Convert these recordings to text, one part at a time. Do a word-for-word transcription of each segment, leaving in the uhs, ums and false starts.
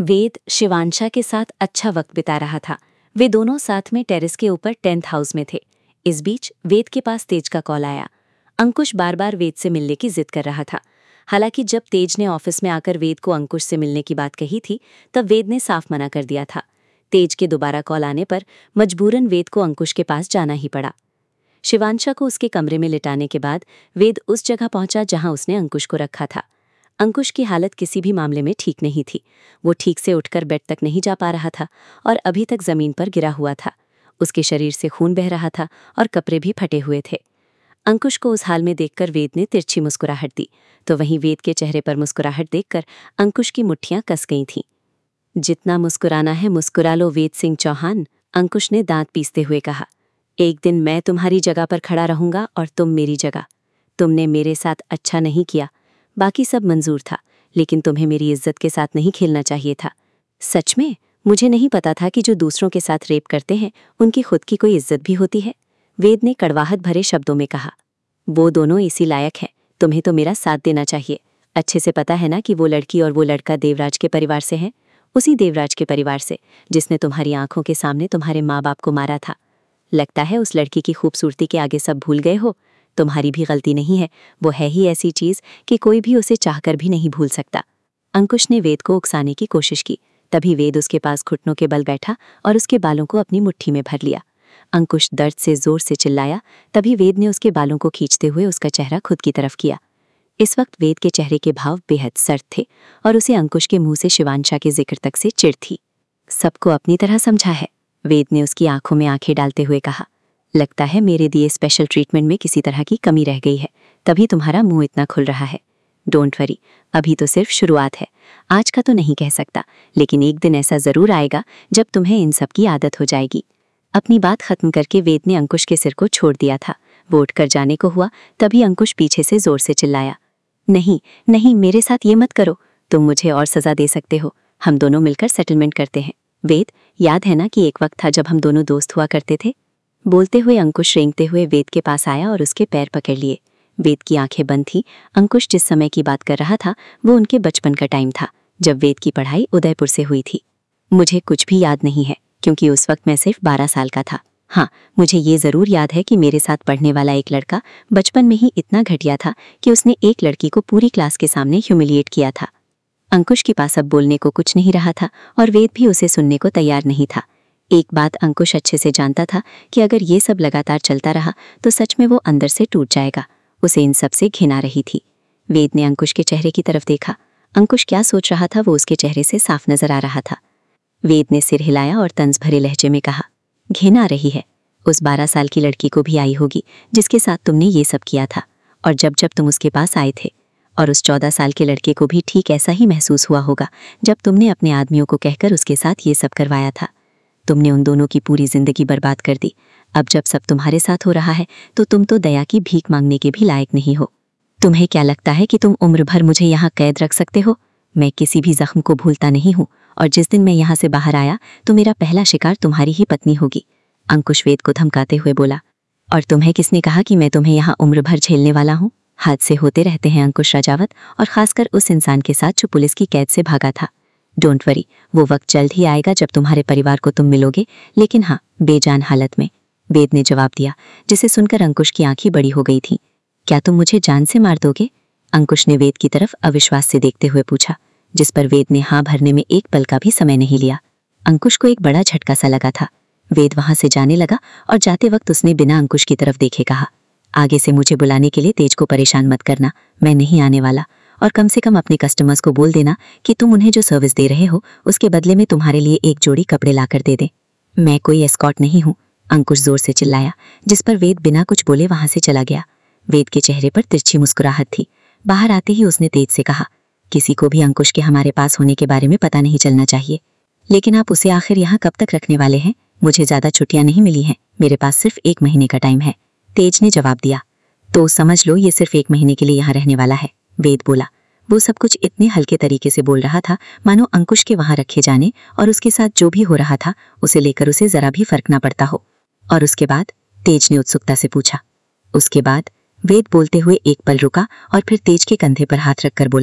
वेद शिवांशा के साथ अच्छा वक्त बिता रहा था। वे दोनों साथ में टेरेस के ऊपर टेंथ हाउस में थे। इस बीच वेद के पास तेज का कॉल आया। अंकुश बार बार वेद से मिलने की जिद कर रहा था। हालांकि जब तेज ने ऑफिस में आकर वेद को अंकुश से मिलने की बात कही थी, तब वेद ने साफ मना कर दिया था। तेज के दोबारा कॉल आने पर मजबूरन वेद को अंकुश के पास जाना ही पड़ा। शिवांशा को उसके कमरे में लिटाने के बाद वेद उस जगह पहुंचा जहां उसने अंकुश को रखा था। अंकुश की हालत किसी भी मामले में ठीक नहीं थी। वो ठीक से उठकर बेड तक नहीं जा पा रहा था और अभी तक जमीन पर गिरा हुआ था। उसके शरीर से खून बह रहा था और कपड़े भी फटे हुए थे। अंकुश को उस हाल में देखकर वेद ने तिरछी मुस्कुराहट दी, तो वहीं वेद के चेहरे पर मुस्कुराहट देखकर अंकुश की मुट्ठियां कस गई थीं। जितना मुस्कुराना है मुस्कुरा लो वेद सिंह चौहान, अंकुश ने दांत पीसते हुए कहा। एक दिन मैं तुम्हारी जगह पर खड़ा रहूंगा और तुम मेरी जगह। तुमने मेरे साथ अच्छा नहीं किया, बाकी सब मंजूर था, लेकिन तुम्हें मेरी इज्जत के साथ नहीं खेलना चाहिए था। सच में मुझे नहीं पता था कि जो दूसरों के साथ रेप करते हैं उनकी खुद की कोई इज्जत भी होती है, वेद ने कड़वाहट भरे शब्दों में कहा। वो दोनों इसी लायक हैं, तुम्हें तो मेरा साथ देना चाहिए। अच्छे से पता है ना कि वो लड़की और वो लड़का देवराज के परिवार से हैं, उसी देवराज के परिवार से जिसने तुम्हारी आंखों के सामने तुम्हारे माँ बाप को मारा था। लगता है उस लड़की की खूबसूरती के आगे सब भूल गए हो। तुम्हारी भी गलती नहीं है, वो है ही ऐसी चीज कि कोई भी उसे चाहकर भी नहीं भूल सकता। अंकुश ने वेद को उकसाने की कोशिश की, तभी वेद उसके पास घुटनों के बल बैठा और उसके बालों को अपनी मुट्ठी में भर लिया। अंकुश दर्द से जोर से चिल्लाया, तभी वेद ने उसके बालों को खींचते हुए उसका चेहरा खुद की तरफ किया। इस वक्त वेद के चेहरे के भाव बेहद सर्द थे और उसे अंकुश के मुंह से शिवांशा के जिक्र तक से चिढ़ थी। सबको अपनी तरह समझा है, वेद ने उसकी आंखों में आंखें डालते हुए कहा। लगता है मेरे दिए स्पेशल ट्रीटमेंट में किसी तरह की कमी रह गई है, तभी तुम्हारा मुंह इतना खुल रहा है। डोंट वरी, अभी तो सिर्फ शुरुआत है। आज का तो नहीं कह सकता, लेकिन एक दिन ऐसा जरूर आएगा जब तुम्हें इन सब की आदत हो जाएगी। अपनी बात खत्म करके वेद ने अंकुश के सिर को छोड़ दिया था। वो उठकर जाने को हुआ, तभी अंकुश पीछे से जोर से चिल्लाया। नहीं नहीं, मेरे साथ ये मत करो, तुम मुझे और सजा दे सकते हो। हम दोनों मिलकर सेटलमेंट करते हैं। वेद, याद है ना कि एक वक्त था जब हम दोनों दोस्त हुआ करते थे? बोलते हुए अंकुश रेंगते हुए वेद के पास आया और उसके पैर पकड़ लिए। वेद की आंखें बंद थी। अंकुश जिस समय की बात कर रहा था वो उनके बचपन का टाइम था, जब वेद की पढ़ाई उदयपुर से हुई थी। मुझे कुछ भी याद नहीं है, क्योंकि उस वक्त मैं सिर्फ बारह साल का था। हाँ, मुझे ये जरूर याद है कि मेरे साथ पढ़ने वाला एक लड़का बचपन में ही इतना घटिया था कि उसने एक लड़की को पूरी क्लास के सामने ह्यूमिलिएट किया था। अंकुश के पास अब बोलने को कुछ नहीं रहा था और वेद भी उसे सुनने को तैयार नहीं था। एक बात अंकुश अच्छे से जानता था कि अगर ये सब लगातार चलता रहा तो सच में वो अंदर से टूट जाएगा। उसे इन सब से घिन आ रही थी। वेद ने अंकुश के चेहरे की तरफ देखा। अंकुश क्या सोच रहा था वो उसके चेहरे से साफ नजर आ रहा था। वेद ने सिर हिलाया और तंज भरे लहजे में कहा, घिन आ रही है? उस बारह साल की लड़की को भी आई होगी जिसके साथ तुमने ये सब किया था, और जब जब तुम उसके पास आए थे। और उस चौदह साल के लड़के को भी ठीक ऐसा ही महसूस हुआ होगा जब तुमने अपने आदमियों को कहकर उसके साथ ये सब करवाया था। तुमने उन दोनों की पूरी जिंदगी बर्बाद कर दी। अब जब सब तुम्हारे साथ हो रहा है तो तुम तो दया की भीख मांगने के भी लायक नहीं हो। तुम्हें क्या लगता है कि तुम उम्र भर मुझे यहाँ कैद रख सकते हो? मैं किसी भी जख्म को भूलता नहीं हूँ, और जिस दिन मैं यहाँ से बाहर आया तो मेरा पहला शिकार तुम्हारी ही पत्नी होगी। अंकुश वेद को धमकाते हुए बोला। और तुम्हें किसने कहा कि मैं तुम्हें यहाँ उम्र भर झेलने वाला हूँ? हादसे होते रहते हैं अंकुश राजावत, और खासकर उस इंसान के साथ जो पुलिस की कैद से भागा था। डोंट वरी, वो वक्त जल्द ही आएगा जब तुम्हारे परिवार को तुम मिलोगे, लेकिन हाँ, बेजान हालत में, वेद ने जवाब दिया, जिसे सुनकर अंकुश की आंखें बड़ी हो गई थीं। क्या तुम मुझे जान से मार दोगे? अंकुश ने वेद की तरफ अविश्वास से देखते हुए पूछा, जिस पर वेद ने हाँ भरने में एक पल का भी समय नहीं लिया। अंकुश को एक बड़ा झटका सा लगा था। वेद वहां से जाने लगा और जाते वक्त उसने बिना अंकुश की तरफ देखे कहा, आगे से मुझे बुलाने के लिए तेज को परेशान मत करना, मैं नहीं आने वाला। और कम से कम अपने कस्टमर्स को बोल देना कि तुम उन्हें जो सर्विस दे रहे हो उसके बदले में तुम्हारे लिए एक जोड़ी कपड़े लाकर दे दें। मैं कोई एस्कॉर्ट नहीं हूँ, अंकुश जोर से चिल्लाया, जिस पर वेद बिना कुछ बोले वहां से चला गया। वेद के चेहरे पर तिरछी मुस्कुराहट थी। बाहर आते ही उसने तेज से कहा, किसी को भी अंकुश के हमारे पास होने के बारे में पता नहीं चलना चाहिए। लेकिन आप उसे आखिर यहाँ कब तक रखने वाले हैं? मुझे ज्यादा छुट्टियां नहीं मिली हैं, मेरे पास सिर्फ एक महीने का टाइम है, तेज ने जवाब दिया। तो समझ लो ये सिर्फ एक महीने के लिए यहाँ रहने वाला है, वेद बोला। वो सब कुछ इतने हल्के तरीके से बोल रहा था मानो अंकुश के वहां रखे जाने और उसके साथ जो भी हो रहा था उसे लेकर उसे जरा भी फर्क ना पड़ता हो। और उसके बाद? तेज ने उत्सुकता से पूछा। उसके बाद? वेद बोलते हुए एक पल रुका और फिर तेज के कंधे पर हाथ रखकर बोला,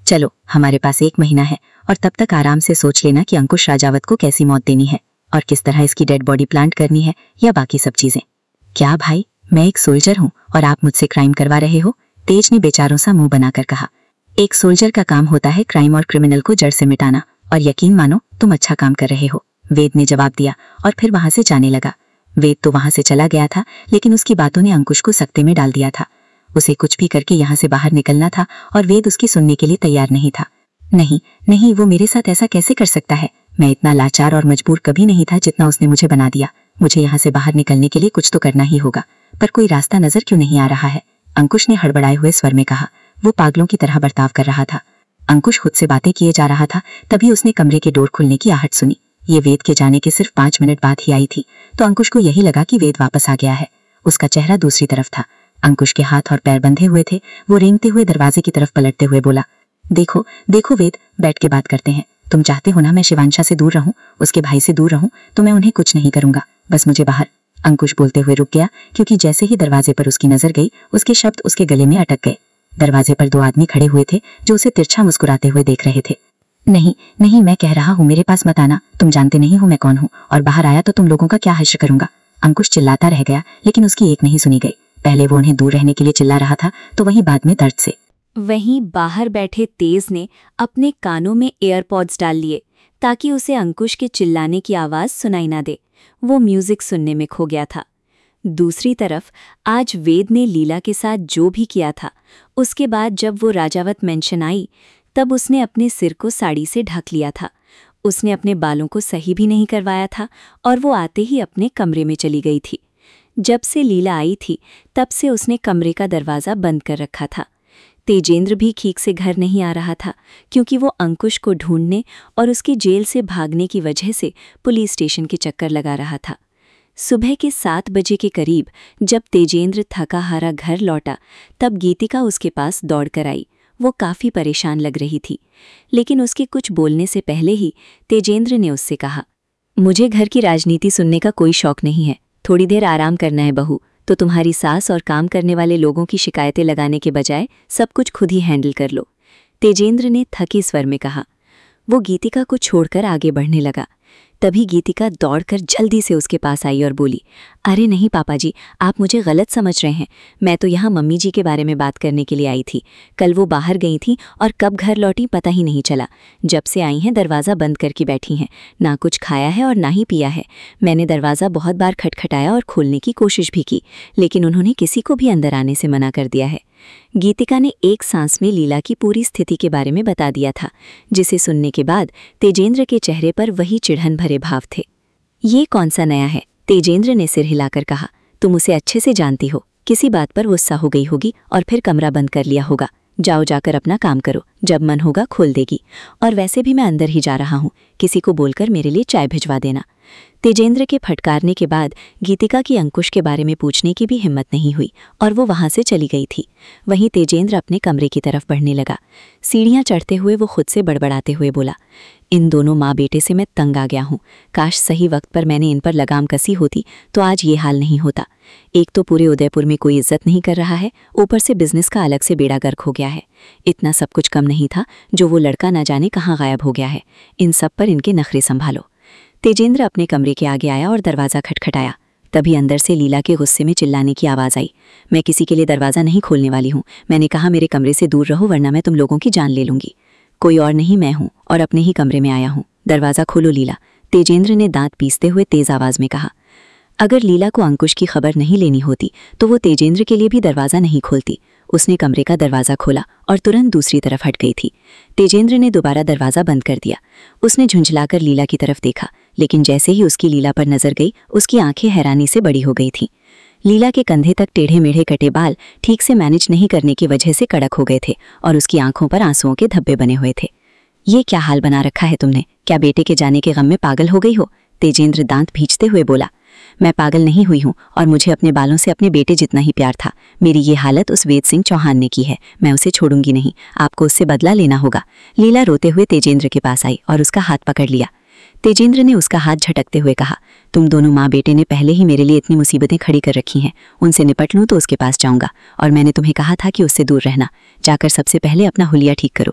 चलो, हमारे पास एक महीना है और तब तक आराम से सोच लेना कि अंकुश राजावत को कैसी मौत देनी है और किस तरह इसकी डेड बॉडी प्लांट करनी है या बाकी सब चीजें। क्या भाई, मैं एक सोल्जर हूँ और आप मुझसे क्राइम करवा रहे हो? तेज ने बेचारों सा मुंह बनाकर कहा। एक सोल्जर का काम होता है क्राइम और क्रिमिनल को जड़ से मिटाना, और यकीन मानो तुम अच्छा काम कर रहे हो, वेद ने जवाब दिया और फिर वहां से जाने लगा। वेद तो वहां से चला गया था, लेकिन उसकी बातों ने अंकुश को सकते में डाल दिया था। उसे कुछ भी करके यहाँ से बाहर निकलना था और वेद उसकी सुनने के लिए तैयार नहीं था। नहीं नहीं, वो मेरे साथ ऐसा कैसे कर सकता है? मैं इतना लाचार और मजबूर कभी नहीं था जितना उसने मुझे बना दिया। मुझे यहाँ से बाहर निकलने के लिए कुछ तो करना ही होगा, पर कोई रास्ता नजर क्यों नहीं आ रहा है? अंकुश ने हड़बड़ाए हुए स्वर में कहा। वो पागलों की तरह बर्ताव कर रहा था। अंकुश खुद से बातें किए जा रहा था, तभी उसने कमरे के डोर खुलने की आहट सुनी। ये वेद के जाने के सिर्फ पांच मिनट बाद ही आई थी, तो अंकुश को यही लगा कि वेद वापस आ गया है। उसका चेहरा दूसरी तरफ था। अंकुश के हाथ और पैर बंधे हुए थे। वो रेंगते हुए दरवाजे की तरफ पलटते हुए बोला, देखो देखो वेद, बैठ के बात करते हैं। तुम चाहते हो ना मैं शिवांशा से दूर रहूं, उसके भाई से दूर रहूं, तो मैं उन्हें कुछ नहीं करूंगा, बस मुझे बाहर। अंकुश बोलते हुए रुक गया, क्योंकि जैसे ही दरवाजे पर उसकी नजर गई, उसके शब्द उसके गले में अटक गए। दरवाजे पर दो आदमी खड़े हुए थे जो उसे तिरछा मुस्कुराते हुए देख रहे थे। नहीं नहीं, मैं कह रहा हूँ मेरे पास मत आना, तुम जानते नहीं हो मैं कौन हूँ, और बाहर आया तो तुम लोगों का क्या हश्र करूंगा। अंकुश चिल्लाता रह गया, लेकिन उसकी एक नहीं सुनी गई। पहले वो उन्हें दूर रहने के लिए चिल्ला रहा था, तो वहीं बाद में दर्द से। वहीं बाहर बैठे तेज ने अपने कानों में एयरपॉड्स डाल लिए ताकि उसे अंकुश के चिल्लाने की आवाज सुनाई ना दे। वो म्यूजिक सुनने में खो गया था। दूसरी तरफ आज वेद ने लीला के साथ जो भी किया था, उसके बाद जब वो राजावत मेंशन आई, तब उसने अपने सिर को साड़ी से ढक लिया था। उसने अपने बालों को सही भी नहीं करवाया था और वो आते ही अपने कमरे में चली गई थी। जब से लीला आई थी, तब से उसने कमरे का दरवाज़ा बंद कर रखा था। तेजेंद्र भी ठीक से घर नहीं आ रहा था, क्योंकि वो अंकुश को ढूंढने और उसकी जेल से भागने की वजह से पुलिस स्टेशन के चक्कर लगा रहा था। सुबह के सात बजे के करीब जब तेजेंद्र थका हारा घर लौटा, तब गीतिका उसके पास दौड़ कर आई। वो काफ़ी परेशान लग रही थी, लेकिन उसके कुछ बोलने से पहले ही तेजेंद्र ने उससे कहा, मुझे घर की राजनीति सुनने का कोई शौक नहीं है, थोड़ी देर आराम करना है बहू, तो तुम्हारी सास और काम करने वाले लोगों की शिकायतें लगाने के बजाय सब कुछ खुद ही हैंडल कर लो। तेजेंद्र ने थके स्वर में कहा। वो गीतिका को छोड़कर आगे बढ़ने लगा। तभी गीतिका दौड़कर जल्दी से उसके पास आई और बोली, अरे नहीं पापा जी, आप मुझे गलत समझ रहे हैं। मैं तो यहाँ मम्मी जी के बारे में बात करने के लिए आई थी। कल वो बाहर गई थी और कब घर लौटी पता ही नहीं चला। जब से आई हैं दरवाज़ा बंद करके बैठी हैं, ना कुछ खाया है और ना ही पिया है। मैंने दरवाज़ा बहुत बार खटखटाया और खोलने की कोशिश भी की, लेकिन उन्होंने किसी को भी अंदर आने से मना कर दिया है। गीतिका ने एक सांस में लीला की पूरी स्थिति के बारे में बता दिया था, जिसे सुनने के बाद तेजेंद्र के चेहरे पर वही चिढ़न भरे भाव थे। ये कौन सा नया है? तेजेंद्र ने सिर हिलाकर कहा। तुम उसे अच्छे से जानती हो, किसी बात पर गुस्सा हो गई होगी और फिर कमरा बंद कर लिया होगा। जाओ जाकर अपना काम करो, जब मन होगा खोल देगी। और वैसे भी मैं अंदर ही जा रहा हूँ, किसी को बोलकर मेरे लिए चाय भिजवा देना। तेजेंद्र के फटकारने के बाद गीतिका की अंकुश के बारे में पूछने की भी हिम्मत नहीं हुई और वो वहां से चली गई थी। वहीं तेजेंद्र अपने कमरे की तरफ बढ़ने लगा। सीढ़ियां चढ़ते हुए वो खुद से बड़बड़ाते हुए बोला, इन दोनों माँ बेटे से मैं तंग आ गया हूँ। काश सही वक्त पर मैंने इन पर लगाम कसी होती तो आज ये हाल नहीं होता। एक तो पूरे उदयपुर में कोई इज्जत नहीं कर रहा है, ऊपर से बिजनेस का अलग से बेड़ा गर्क हो गया है। इतना सब कुछ कम नहीं था जो वो लड़का न जाने कहाँ गायब हो गया है। इन सब पर इनके नखरे संभालो। तेजेंद्र अपने कमरे के आगे आया और दरवाज़ा खटखटाया। तभी अंदर से लीला के गुस्से में चिल्लाने की आवाज़ आई, मैं किसी के लिए दरवाज़ा नहीं खोलने वाली हूँ। मैंने कहा मेरे कमरे से दूर रहो, वरना मैं तुम लोगों की जान ले लूँगी। कोई और नहीं, मैं हूँ और अपने ही कमरे में आया हूँ। दरवाज़ा खोलो लीला, तेजेंद्र ने दांत पीसते हुए तेज आवाज़ में कहा। अगर लीला को अंकुश की खबर नहीं लेनी होती तो वो तेजेंद्र के लिए भी दरवाज़ा नहीं खोलती। उसने कमरे का दरवाज़ा खोला और तुरंत दूसरी तरफ हट गई थी। तेजेंद्र ने दोबारा दरवाज़ा बंद कर दिया। उसने झुंझलाकर लीला की तरफ देखा, लेकिन जैसे ही उसकी लीला पर नजर गई, उसकी आंखें हैरानी से बड़ी हो गई थीं। लीला के कंधे तक टेढ़े मेढ़े कटे बाल ठीक से मैनेज नहीं करने की वजह से कड़क हो गए थे और उसकी आंखों पर आंसुओं के धब्बे बने हुए थे। ये क्या हाल बना रखा है तुमने? क्या बेटे के जाने के गम में पागल हो गई हो? तेजेंद्र दांत भींचते हुए बोला। मैं पागल नहीं हुई हूँ और मुझे अपने बालों से अपने बेटे जितना ही प्यार था। मेरी ये हालत उस वेद सिंह चौहान ने की है। मैं उसे छोड़ूंगी नहीं, आपको उससे बदला लेना होगा। लीला रोते हुए तेजेंद्र के पास आई और उसका हाथ पकड़ लिया। तेजेंद्र ने उसका हाथ झटकते हुए कहा, तुम दोनों माँ बेटे ने पहले ही मेरे लिए इतनी मुसीबतें खड़ी कर रखी हैं। उनसे निपट लूँ तो उसके पास जाऊंगा, और मैंने तुम्हें कहा था कि उससे दूर रहना। जाकर सबसे पहले अपना हुलिया ठीक करो।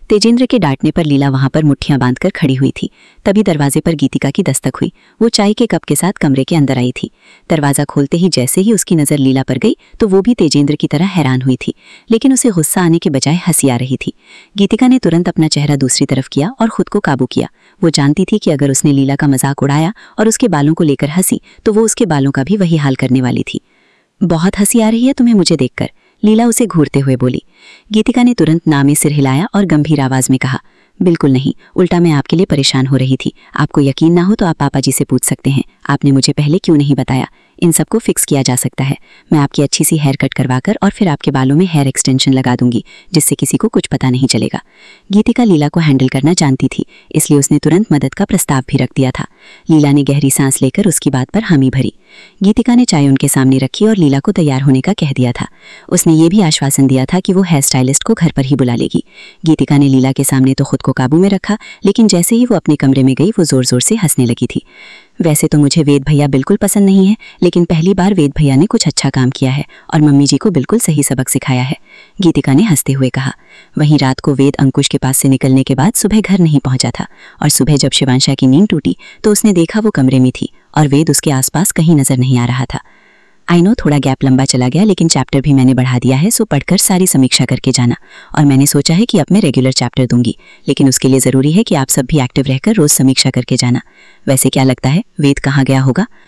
तेजेंद्र के डांटने पर लीला वहां पर मुट्ठियां बांधकर खड़ी हुई थी। तभी दरवाजे पर गीतिका की दस्तक हुई। वो चाय के कप के साथ कमरे के अंदर आई थी। दरवाजा खोलते ही जैसे ही उसकी नजर लीला पर गई तो वो भी तेजेंद्र की तरह हैरान हुई थी, लेकिन उसे गुस्सा आने के बजाय हंसी आ रही थी। गीतिका ने तुरंत अपना चेहरा दूसरी तरफ किया और खुद को काबू किया। वो जानती थी कि अगर उसने लीला का मजाक उड़ाया और उसके बालों को लेकर हंसी तो वो उसके बालों का भी वही हाल करने वाली थी। बहुत हंसी आ रही है तुम्हें मुझे देखकर, लीला उसे घूरते हुए बोली। गीतिका ने तुरंत ना में सिर हिलाया और गंभीर आवाज में कहा, बिल्कुल नहीं, उल्टा मैं आपके लिए परेशान हो रही थी। आपको यकीन ना हो तो आप पापा जी से पूछ सकते हैं, आपने मुझे पहले क्यों नहीं बताया। इन सबको फिक्स किया जा सकता है। मैं आपकी अच्छी सी हेयर कट करवाकर और फिर आपके बालों में हेयर एक्सटेंशन लगा दूंगी, जिससे किसी को कुछ पता नहीं चलेगा। गीतिका लीला को हैंडल करना जानती थी, इसलिए उसने तुरंत मदद का प्रस्ताव भी रख दिया था। लीला ने गहरी सांस लेकर उसकी बात पर हामी भरी। गीतिका ने चाय उनके सामने रखी और लीला को तैयार होने का कह दिया था। उसने ये भी आश्वासन दिया था कि वो हेयर स्टाइलिस्ट को घर पर ही बुला लेगी। गीतिका ने लीला के सामने तो खुद को काबू में रखा, लेकिन जैसे ही वो अपने कमरे में गई वो जोर जोर से हंसने लगी थी। वैसे तो मुझे वेद भैया बिल्कुल पसंद नहीं है, लेकिन पहली बार वेद भैया ने कुछ अच्छा काम किया है और मम्मी जी को बिल्कुल सही सबक सिखाया है, गीतिका ने हंसते हुए कहा। वहीं रात को वेद अंकुश के पास से निकलने के बाद सुबह घर नहीं पहुंचा था और सुबह जब शिवांशा की नींद टूटी तो उसने देखा वो कमरे में थी और वेद उसके आसपास कहीं नजर नहीं आ रहा था। आई नो थोड़ा गैप लंबा चला गया, लेकिन चैप्टर भी मैंने बढ़ा दिया है, सो पढ़कर सारी समीक्षा करके जाना। और मैंने सोचा है कि अब मैं रेगुलर चैप्टर दूंगी, लेकिन उसके लिए ज़रूरी है कि आप सब भी एक्टिव रहकर रोज़ समीक्षा करके जाना। वैसे क्या लगता है वेद कहाँ गया होगा?